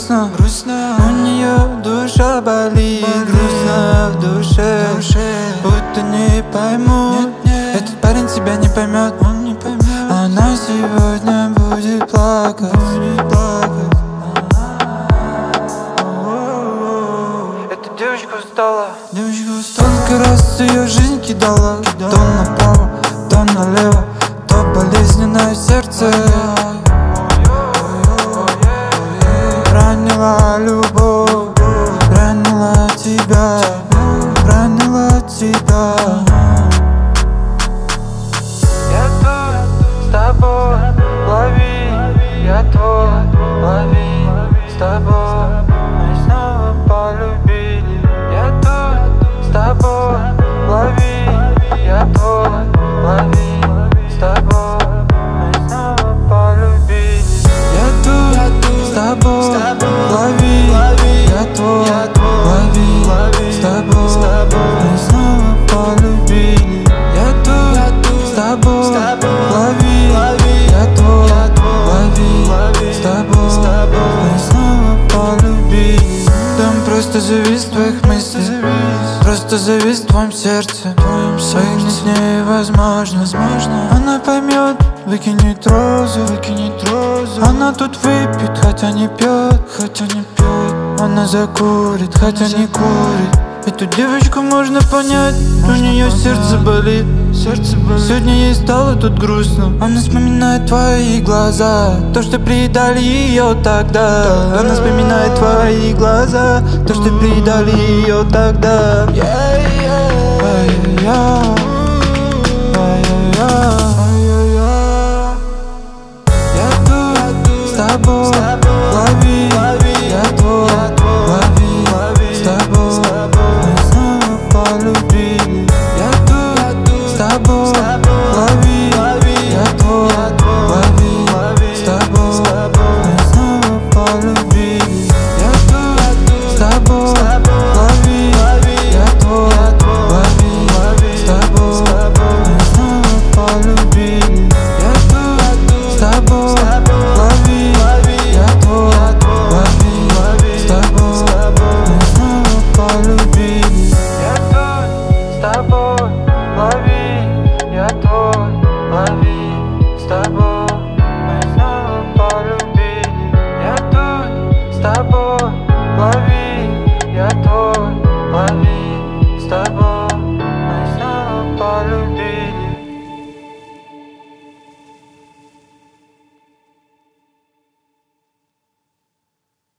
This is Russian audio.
грустно, у нее душа болит, грустно в душе, будто не поймут. Этот парень тебя не поймет, она сегодня будет плакать. Эта девочка устала, сколько раз ее жизнь кидала, то направо, то налево, то болезненное сердце. Ранила любовь, ранила тебя, ранила тебя. Я тут с тобой, лови, я твой, лови, с тобой мы снова полюбили. Я тут с тобой, лови, я твой, лови, с тобой мы снова полюбили. Я тут с тобой, лови, я твой, лови, с тобой мы снова полюбили. Я тут с тобой, лови, я твой, лови, с тобой мы снова полюбили. Дом просто завис в твоих мыслях, просто завис в твоем сердце. Поигнать с ней возможно, она поймет, выкинет розу. Она тут выпьет, хотя не пьет, она закурит, хотя не курит. Эту девочку можно понять, у нее сердце болит. Сегодня ей стало тут грустно. Она вспоминает твои глаза, то, что предали ее тогда. Она вспоминает твои глаза, то, что предали ее тогда. Я тут с тобой, лови, я твой, лови, с тобой мы снова полюбили. Я тут с тобой, лови, я твой, лови, с тобой мы снова полюбили. Я тут с тобой, лови, я твой, лови, с тобой мы снова полюбили. Я тут с тобой, лови, я твой, лови, с тобой мы снова полюбили. Я тут с тобой, лови.